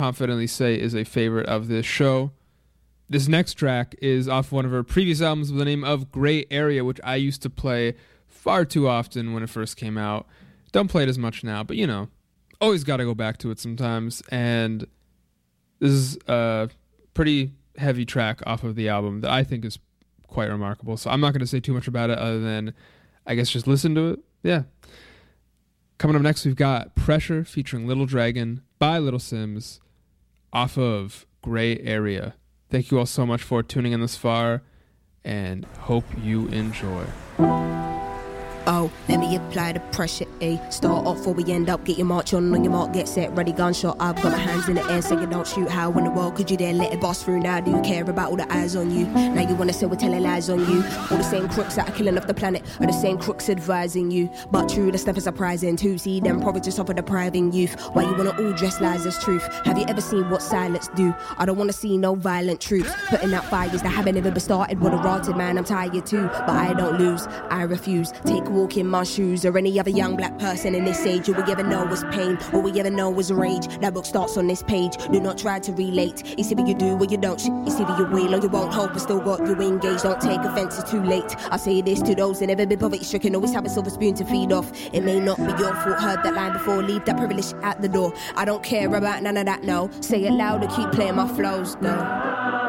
confidently say is a favorite of this show. This next track is off one of her previous albums with the name of Gray Area, which I used to play far too often when it first came out. Don't play it as much now, but always got to go back to it sometimes. And this is a pretty heavy track off of the album that I think is quite remarkable. So I'm not going to say too much about it other than, I guess, just listen to it. Yeah. Coming up next, we've got Pressure featuring Little Dragon by Little Simz off of Gray Area. Thank you all so much for tuning in this far, and hope you enjoy. Oh, let me apply the pressure, start off before we end up. Get your march on your mark, get set, ready, gunshot. I've got my hands in the air, saying don't shoot. How in the world could you dare let it bust through? Now do you care about all the eyes on you? Now you wanna say we're telling lies on you? All the same crooks that are killing off the planet are the same crooks advising you. But true, the stuff is surprising too. See them probably just offer depriving youth. Why you wanna all dress lies as truth? Have you ever seen what silence do? I don't wanna see no violent troops putting out fires that haven't ever been started. With a rotted man, I'm tired too, but I don't lose, I refuse. Take a walk in my shoes, or any other young black person in this age. All we ever know was pain, all we ever know was rage. That book starts on this page, do not try to relate. It's either you do or you don't, it's either you will or you won't. Hope I still got you engaged, don't take offense, it's too late. I say this to those that never been poverty stricken, always have a silver spoon to feed off. It may not be your fault, heard that line before, leave that privilege at the door. I don't care about none of that, no. Say it loud or keep playing my flows, no.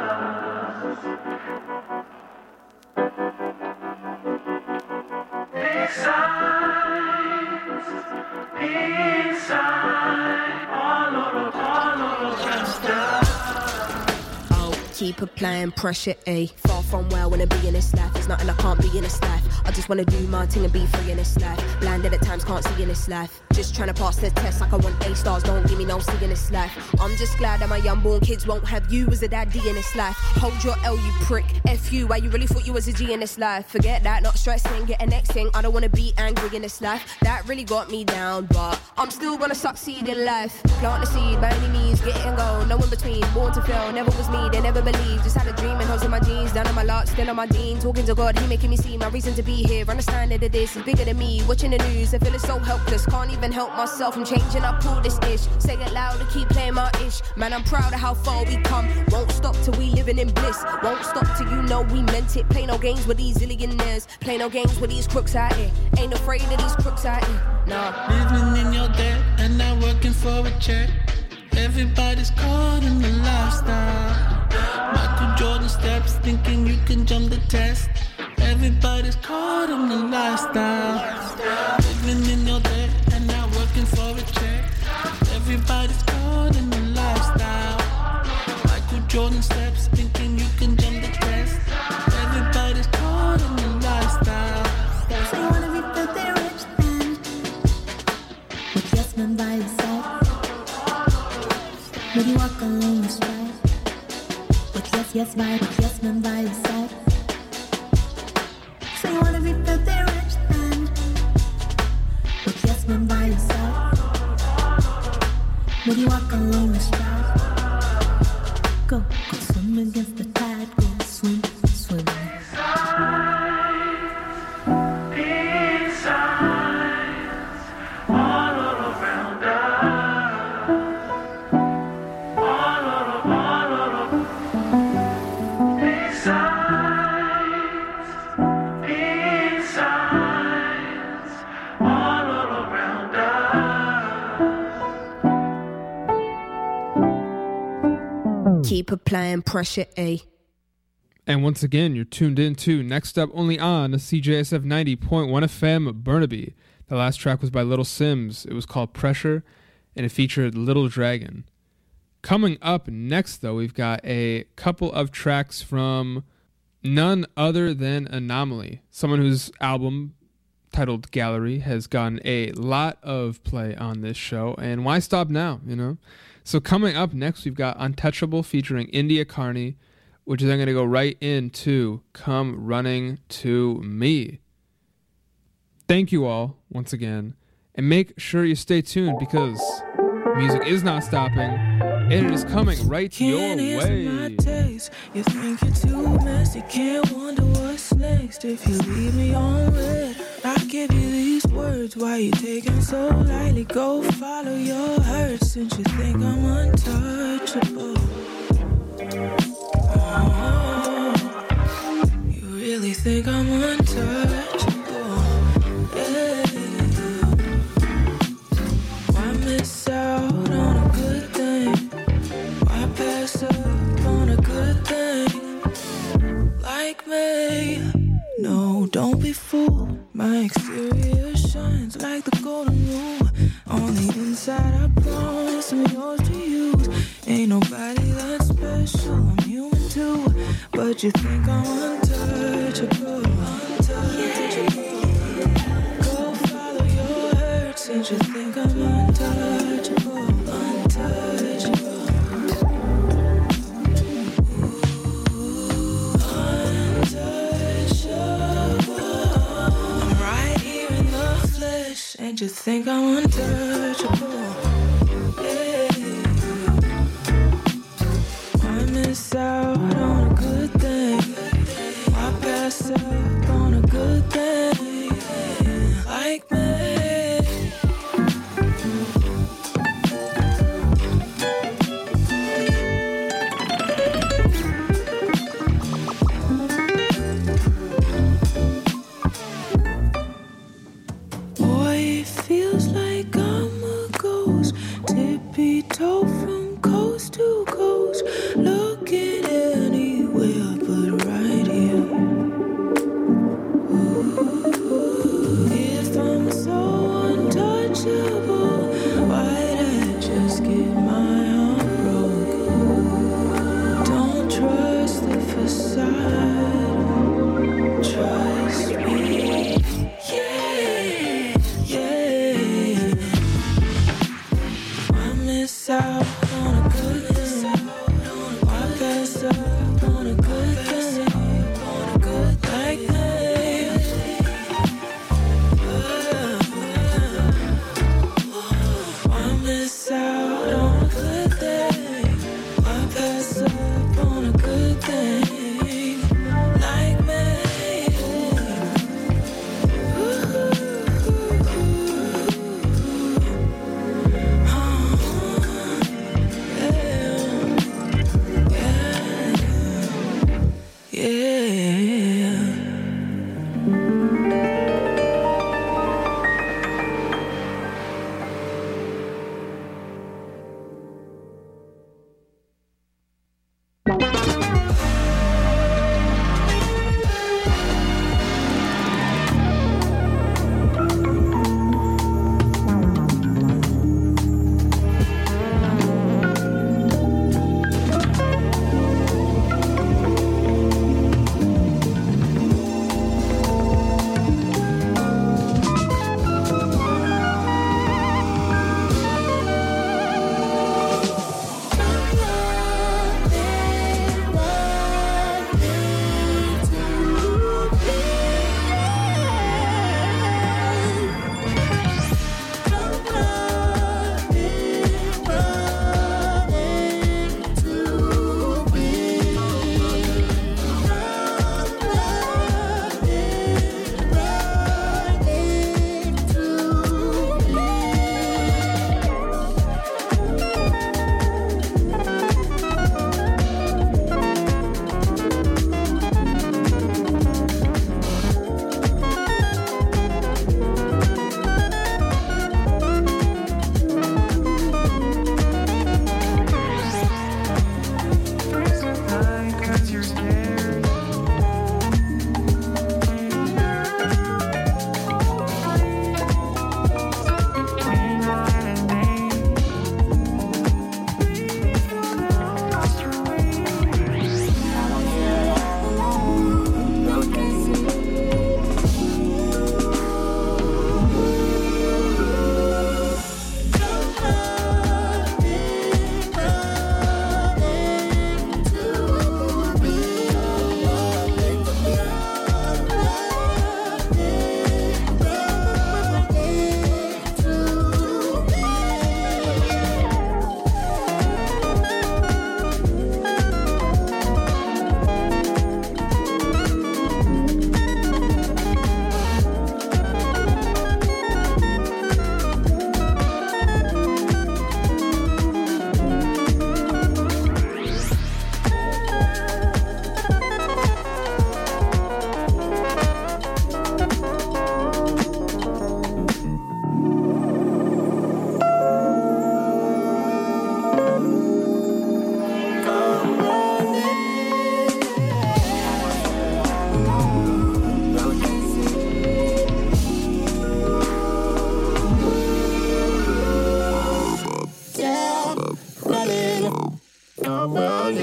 Keep applying pressure, far from where I wanna be in this life. There's nothing I can't be in this life. I just wanna do my thing and be free in this life. Blinded at times, can't see in this life. Just trying to pass the test like I want A stars. Don't give me no C in this life. I'm just glad that my unborn kids won't have you as a daddy in this life. Hold your L, you prick. F you, why you really thought you was a G in this life? Forget that, not stressing, get a next thing. I don't wanna be angry in this life. That really got me down, but I'm still gonna succeed in life. Plant the seed by any means, get it and go. No in between, born to fail, never was me, they never believed. Just had a dream and hoes in my jeans, down on my luck, still on my dean. Talking to God, he making me see my reason to be here. Understanding that this is bigger than me. Watching the news, I feel so helpless. Can't even help myself, I'm changing up all this ish. Say it loud and keep playing my ish. Man, I'm proud of how far we come. Won't stop till we living in bliss. Won't stop till you know we meant it. Play no games with these zillionaires. Play no games with these crooks out here. Ain't afraid of these crooks out here, nah. Living in your debt and not working for a check. Everybody's caught in the lifestyle. Michael Jordan steps, thinking you can jump the test. Everybody's caught in the lifestyle. Living in your debt and not working for a check. Everybody's caught in the lifestyle. Michael Jordan steps, thinking you can jump the test. Everybody's caught in the lifestyle. So you wanna be filthy rich then? With yes men by your side. Maybe walk along the stride. With yes vibe, with yes men by your side. So you wanna be filthy rich then? With yes men by your side. Maybe walk along the stride. Go, go swim against the tide. Go swim, swim. Keep applying pressure, And once again, you're tuned in to Next Up only on CJSF 90.1 FM Burnaby. The last track was by Little Simz. It was called Pressure, and it featured Little Dragon. Coming up next, though, we've got a couple of tracks from none other than Anomaly, someone whose album titled Gallery has gotten a lot of play on this show, and why stop now, So coming up next, we've got Untouchable featuring India Carney, which is then going to go right into Come Running to Me. Thank you all once again, and make sure you stay tuned because music is not stopping, and it is coming right your way. You think you're too messy, can't wonder what's next. If you leave me on red, I give you these words. Why you taking so lightly? Go follow your hurt since you think I'm untouchable. Oh, you really think I'm untouchable? Yeah. Why miss out on a good thing? Why pass up on a good thing? Like me. No, don't be fooled. My exterior shines like the golden rule. On the inside, I promise I'm yours to use. Ain't nobody that special. I'm human too, but you think I'm untouchable. Untouchable. Go follow your hurt since you think I'm untouchable. Untouchable. And you think I'm untouchable, yeah. Why miss out on a good thing? Why pass up on a good thing? Like me. Feels like I'm a ghost, tippy toe from coast to coast, looking at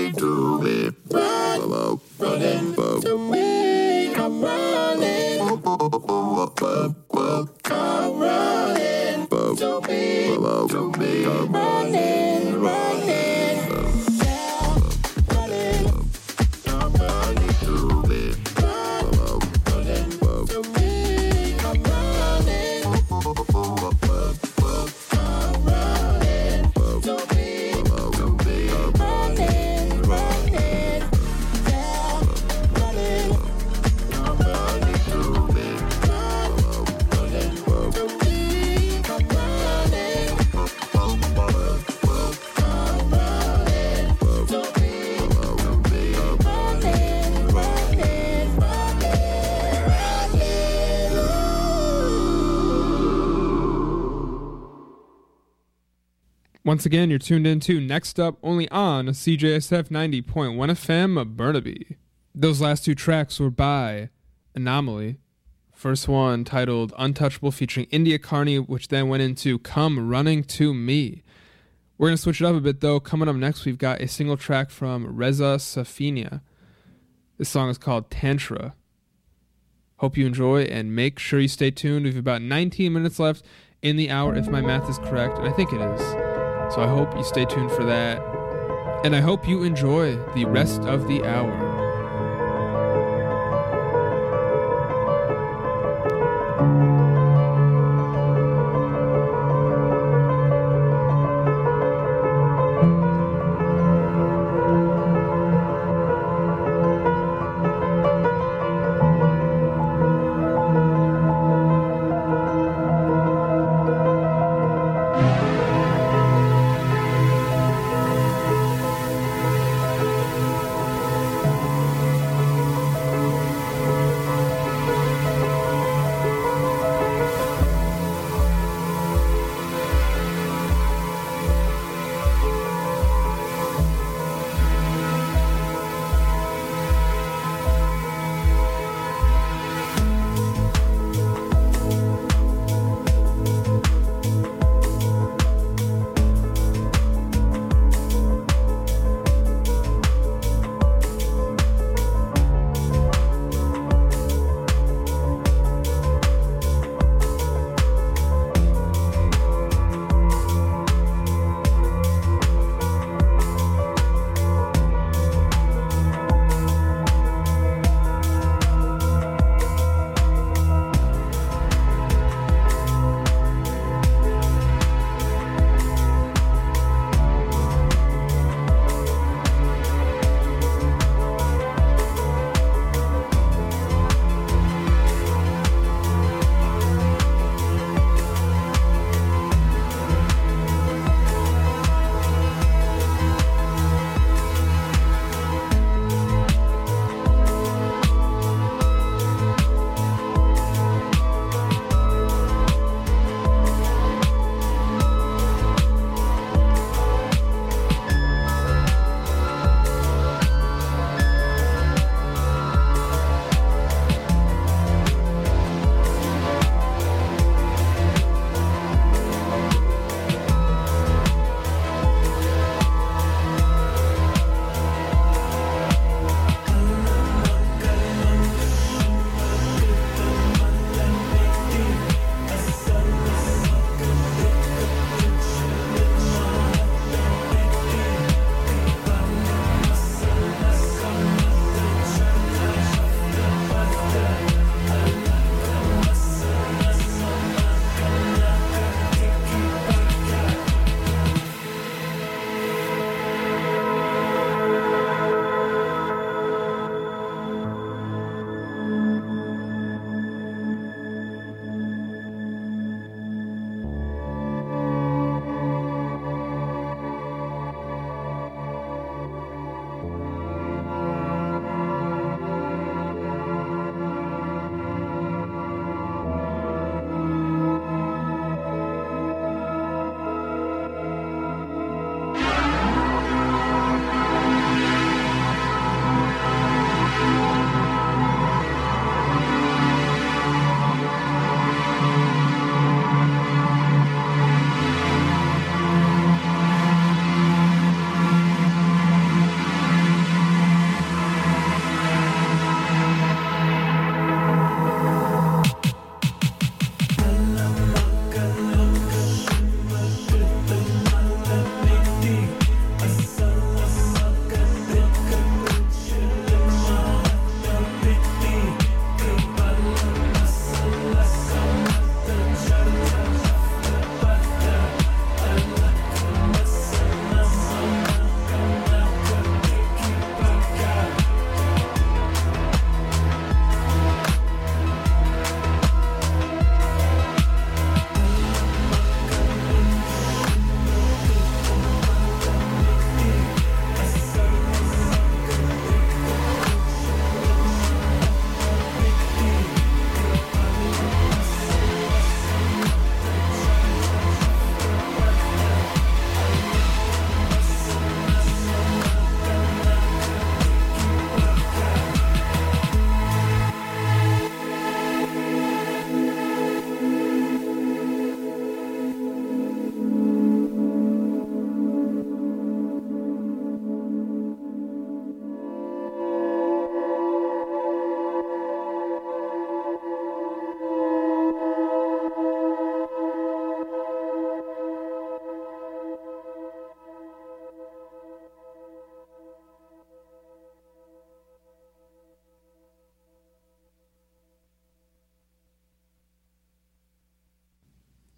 running to me, running to me, come running, come running to me, running, running. Once again, you're tuned into Next Up, only on CJSF 90.1 FM, Burnaby. Those last two tracks were by Anomaly. First one titled Untouchable featuring India Carney, which then went into Come Running to Me. We're going to switch it up a bit though. Coming up next, we've got a single track from Reza Safina. This song is called Tantra. Hope you enjoy and make sure you stay tuned. We have about 19 minutes left in the hour if my math is correct, and I think it is. So I hope you stay tuned for that. And I hope you enjoy the rest of the hour.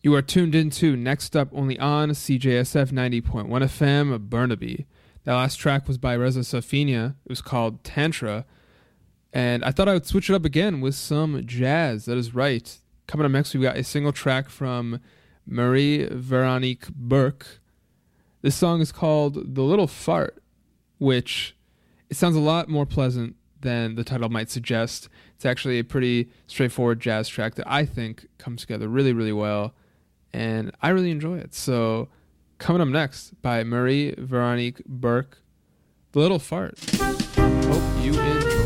You are tuned into Next Up only on CJSF 90.1 FM Burnaby. That last track was by Reza Safina. It was called Tantra. And I thought I would switch it up again with some jazz. That is right. Coming up next, we've got a single track from Marie Veronique Burke. This song is called The Little Fart, which it sounds a lot more pleasant than the title might suggest. It's actually a pretty straightforward jazz track that I think comes together really, really well. And I really enjoy it. So coming up next by Marie Veronique Burke, The Little Fart. Hope you enjoy.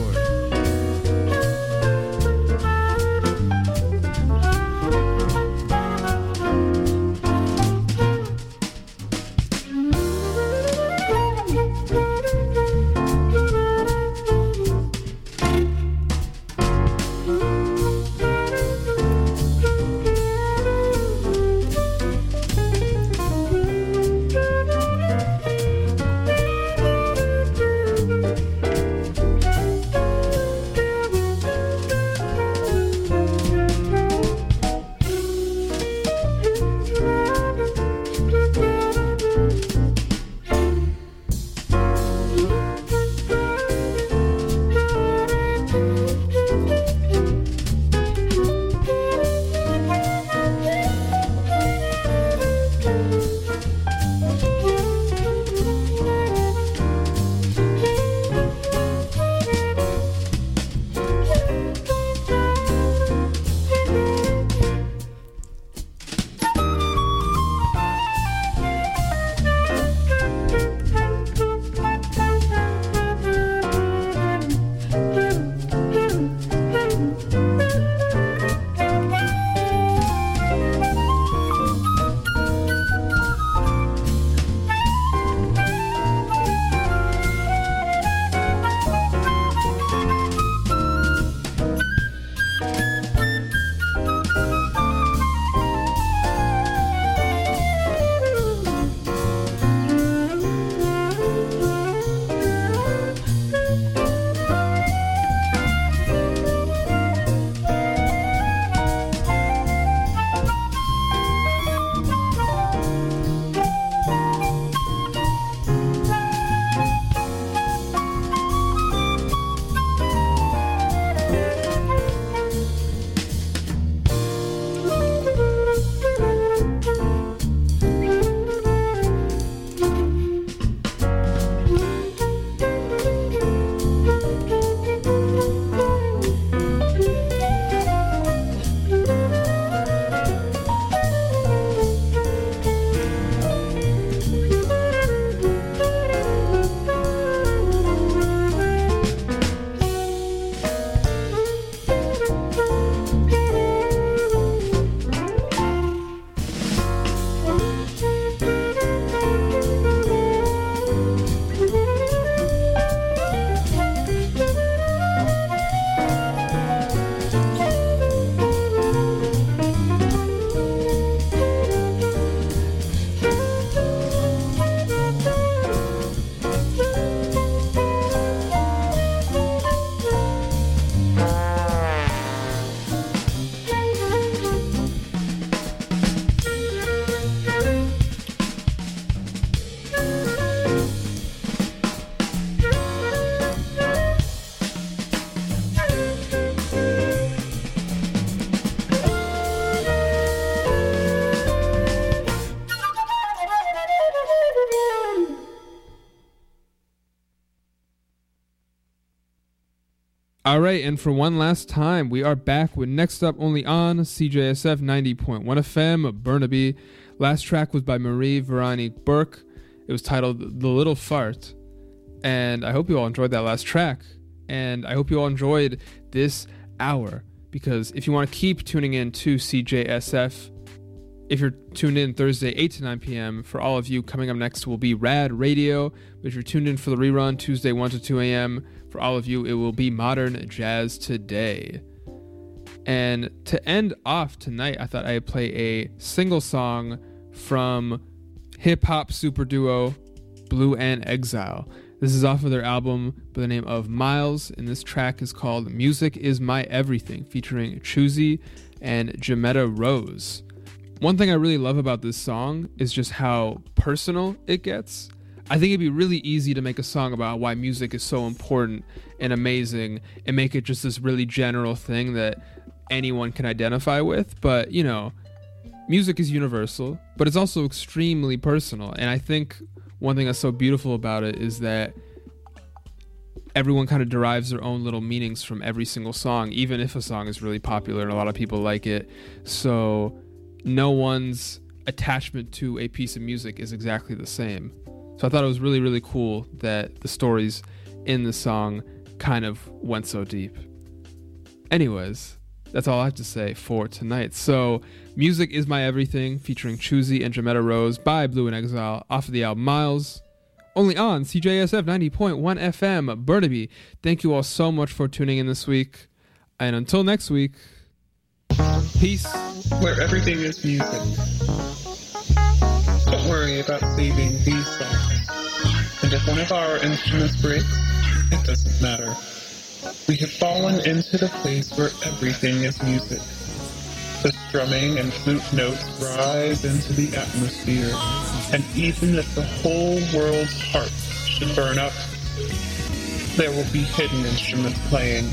All right, and for one last time, we are back with Next Up only on CJSF 90.1 FM Burnaby. Last track was by Marie Veronique Burke. It was titled The Little Fart. And I hope you all enjoyed that last track. And I hope you all enjoyed this hour. Because if you want to keep tuning in to CJSF, if you're tuned in Thursday 8 to 9 p.m., for all of you, coming up next will be Rad Radio. But if you're tuned in for the rerun, Tuesday 1 to 2 a.m., for all of you, it will be Modern Jazz Today. And to end off tonight, I thought I'd play a single song from hip-hop super duo Blue and Exile. This is off of their album by the name of Miles, and this track is called Music Is My Everything, featuring Choosy and Jametta Rose. One thing I really love about this song is just how personal it gets. I think it'd be really easy to make a song about why music is so important and amazing and make it just this really general thing that anyone can identify with. But, you know, music is universal, but it's also extremely personal. And I think one thing that's so beautiful about it is that everyone kind of derives their own little meanings from every single song, even if a song is really popular and a lot of people like it. So no one's attachment to a piece of music is exactly the same. So I thought it was really, really cool that the stories in the song kind of went so deep. Anyways, that's all I have to say for tonight. So, Music Is My Everything, featuring Choosy and Jametta Rose by Blue and Exile, off of the album Miles, only on CJSF 90.1 FM, Burnaby. Thank you all so much for tuning in this week. And until next week, peace. Where everything is music. Don't worry about saving these songs. And if one of our instruments breaks, it doesn't matter. We have fallen into the place where everything is music. The strumming and flute notes rise into the atmosphere, and even if the whole world's hearts should burn up, there will be hidden instruments playing.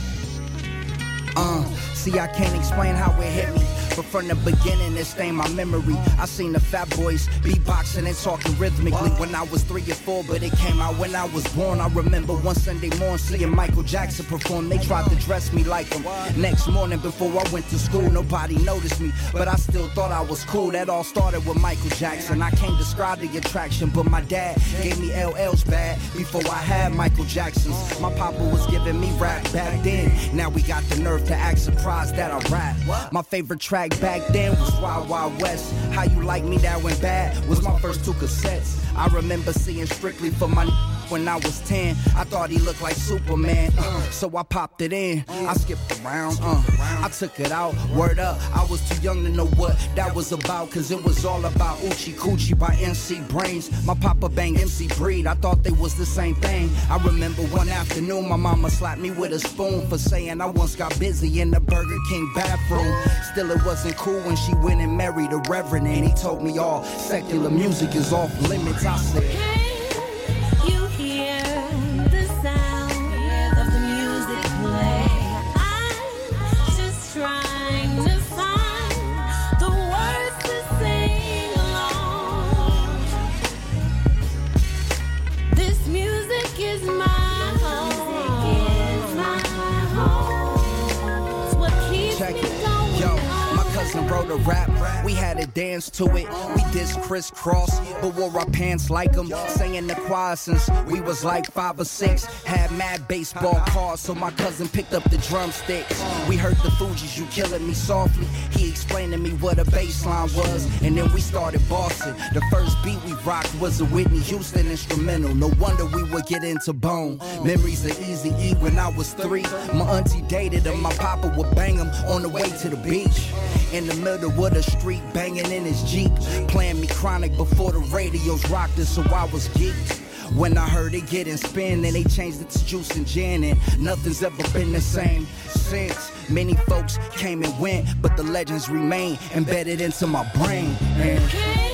See, I can't explain how it hit me, but from the beginning it stained my memory. I seen the Fat Boys beatboxing and talking rhythmically when I was 3 or 4, but it came out when I was born. I remember one Sunday morning seeing Michael Jackson perform. They tried to dress me like him. Next morning before I went to school, nobody noticed me, but I still thought I was cool. That all started with Michael Jackson. I can't describe the attraction, but my dad gave me LL's bad before I had Michael Jackson's. My papa was giving me rap back then. Now we got the nerve to act surprised that I rap. My favorite track back then was Wild Wild West. How You Like Me That Went Bad was my first 2 cassettes. I remember seeing Strictly for My when I was 10. I thought he looked like Superman, so I popped it in. I skipped around, I took it out, word up. I was too young to know what that was about, cause it was all about Oochie Coochie by MC Brains. My papa banged MC Breed, I thought they was the same thing. I remember one afternoon my mama slapped me with a spoon for saying I once got busy in the Burger King bathroom. Still it wasn't cool when she went and married a reverend, and he told me all secular music is off limits. I said, wrote a rap, we had to dance to it. We dissed crisscross, but wore our pants like them. Sang the choir since we was like 5 or 6. Had mad baseball cards, so my cousin picked up the drumsticks. We heard the Fugees, You Killing Me Softly. He explained to me what a bass line was, and then we started bossing. The first beat we rocked was a Whitney Houston instrumental. No wonder we would get into Bone. Memories of Eazy-E when I was 3. My auntie dated him, my papa would bang him on the way to the beach. In the middle of the street, banging in his Jeep, playing me Chronic before the radios rocked it, so I was geeked. When I heard it getting spin, and they changed it to Juice and Gin, and nothing's ever been the same since. Many folks came and went, but the legends remain embedded into my brain. And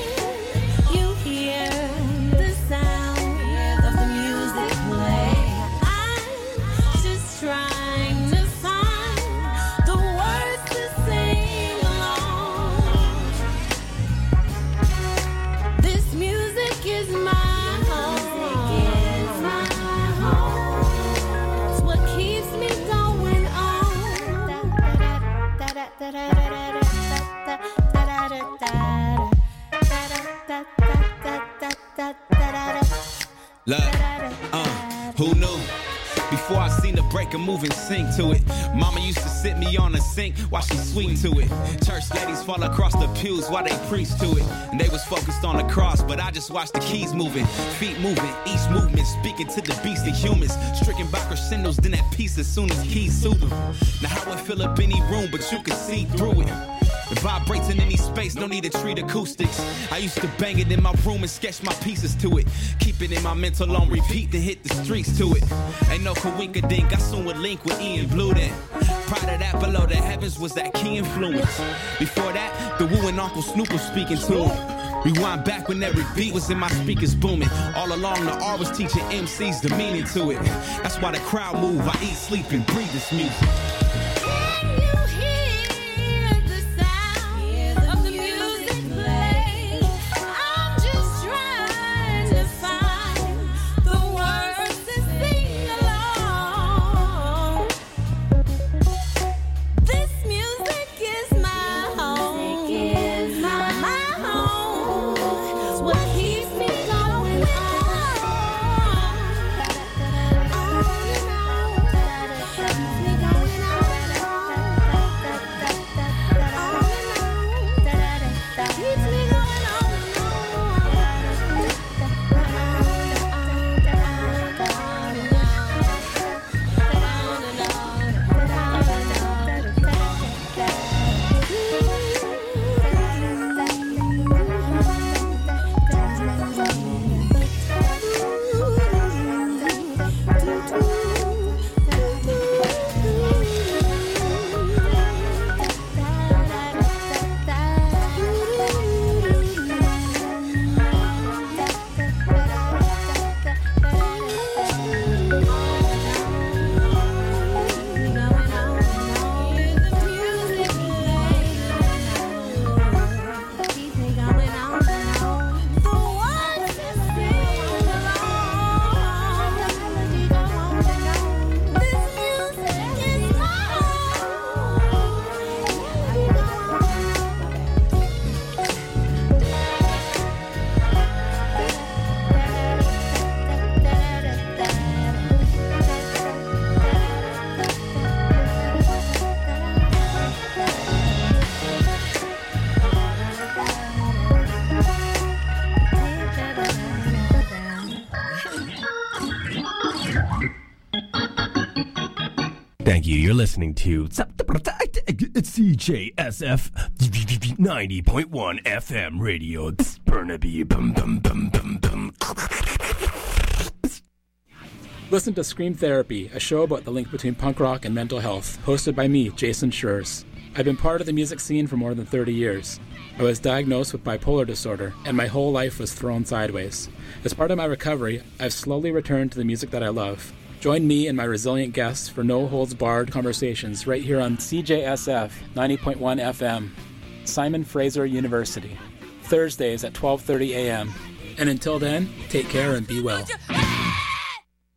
look, who knew? Before I seen the break a move and sing to it. Mama used to sit me on the sink while she sweet to it. Church ladies fall across the pews while they preach to it. And they was focused on the cross, but I just watched the keys moving. Feet moving, each movement speaking to the beast and humans. Stricken by crescendos, then that peace as soon as keys soothe them. Now how it fill up any room, but you can see through it. It vibrates in any space, no need to treat acoustics. I used to bang it in my room and sketch my pieces to it. Keep it in my mental on repeat, then hit the streets to it. Ain't no coinkadink, I soon would link with Ian Blue then. Prior to that, below the heavens was that key influence. Before that, the Woo and Uncle Snoop was speaking to him. Rewind back when every beat was in my speakers booming. All along the R was teaching MCs the meaning to it. That's why the crowd move, I eat, sleep, and breathe this music. Thank you. You're listening to CJSF 90.1 FM radio. Burnaby. Listen to Scream Therapy, a show about the link between punk rock and mental health, hosted by me, Jason Schurz. I've been part of the music scene for more than 30 years. I was diagnosed with bipolar disorder, and my whole life was thrown sideways. As part of my recovery, I've slowly returned to the music that I love. Join me and my resilient guests for no-holds-barred conversations right here on CJSF 90.1 FM, Simon Fraser University, Thursdays at 12:30 a.m. And until then, take care and be well.